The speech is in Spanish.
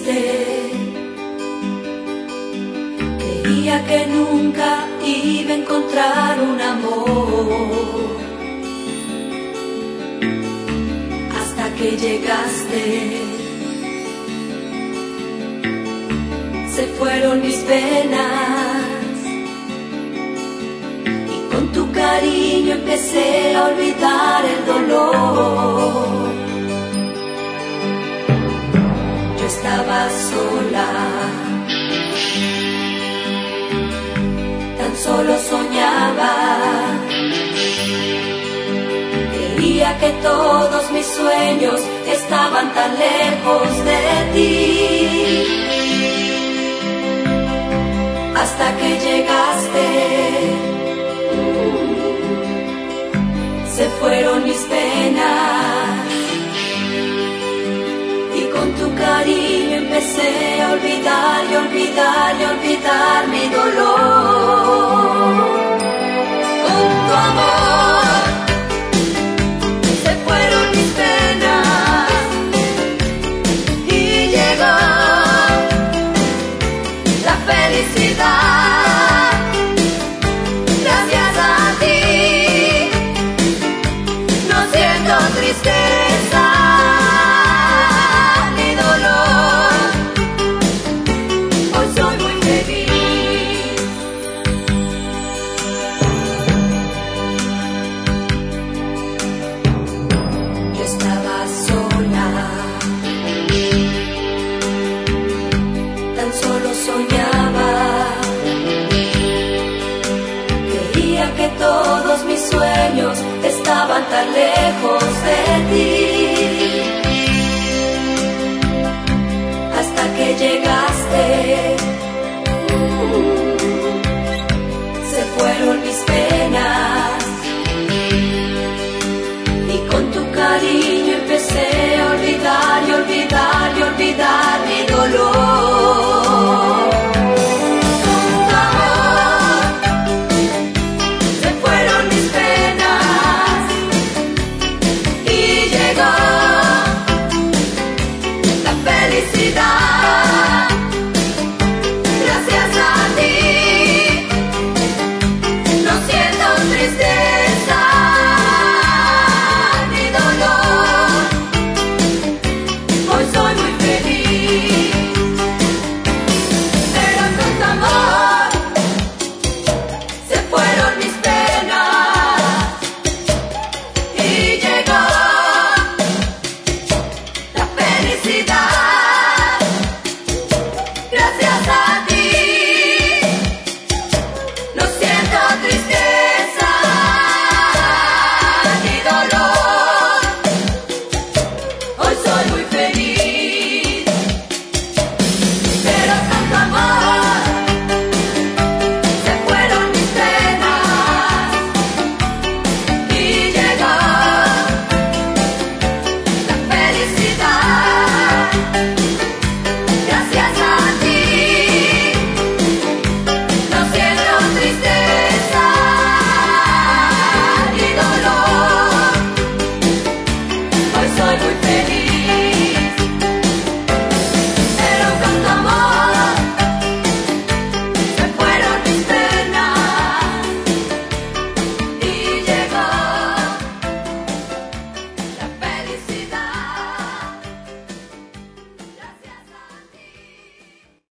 triste. Creía que nunca iba a encontrar un amor, hasta que llegaste. Se fueron mis penas y con tu cariño empecé a olvidar el dolor. Yo estaba sola, tan solo soñaba. Creía que todos mis sueños estaban tan lejos de ti, hasta que llegaste. Se fueron mis penas y con tu cariño empecé a olvidar y olvidar y olvidar mi dolor. Con tu amor se fueron mis penas y llegó la felicidad, gracias a ti. No siento tristeza ni dolor, hoy soy muy feliz. Yo estaba sola, tan solo soñaba. Creía que todos mis sueños estaban tan lejos